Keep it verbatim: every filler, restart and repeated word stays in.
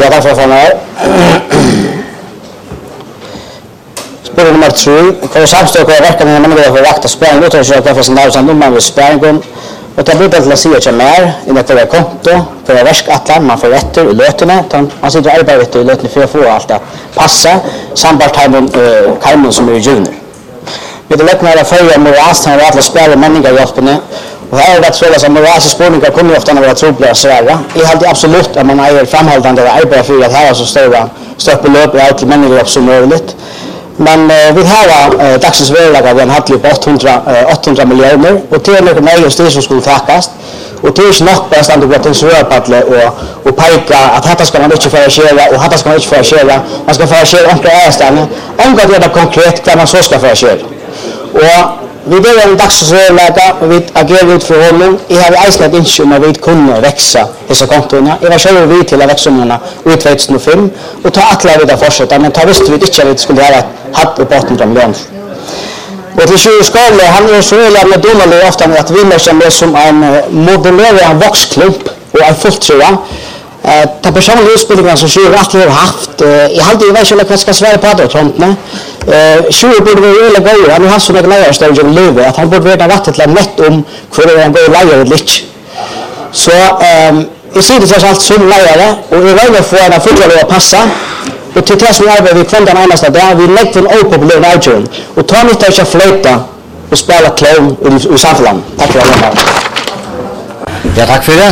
Ja, tack för att få vara här. Spår nummer tre. Kommer samstå och verka när man går för vakta spänning. Då tror jag att det är en där man vill spänning. Och det blir till att se att jag mer i det för konto för att värska att man får rätter i lötene. Man sitter och arbetar i lötene för att få allt att passa. Sambart Karmen som är junior. Vi har lärt mig att följa moras när vi alla spelar människor hjälpande. Och här är det att följa som moras i spårningar kommer ofta vara troliga Sverige. Jag har absolut att man är framhållande och arbetar för att här så stora stöppelöp och allt människor som möjligt. Men eh, vi har eh, dagsens värdelag av en handel på åttahundra miljoner och till och med mig och Stig som skulle tackast. Och det är inte nog bäst att gå till Sörpadle och, och peka att detta ska man inte förskjära och detta ska man inte förskjära. Man ska förskjära om det är ställen. Om det är konkret kan man så ska förskjära. Och vi vill en dagsens värdelag och vi agerar ut för honom. Jag har ägstnat inte om att vi kunde växa dessa kontorna. Jag var själv vid till att växa i två tusen fem och ta alla vidare fortsätta. Men ta visst vi inte att vi skulle ha hatt på åttahundra miljoner. Och till tjugo Skarle, han är så öliga med donalig ofta att vi märker med som en modellerad voxklump och en fulltrua. Ta personliga utbildningar som tjugo alltid har haft. Jag hade ju verkligen att ska svära på andra tontna. tjugo borde vara öliga grejer. Han har haft sådana grejer större genom livet att han borde veta vattnet till nätt om hur han går och lejer och lite. Så jag ser det trots allt som lejare och jag vill få en fortfarande att passa. Och till det som arbetar vi kvar den enaste där vi lägger en opopulär närjön och tar inte att flöjta och spela clown i samhället. Tack för det. Ja, tack för det.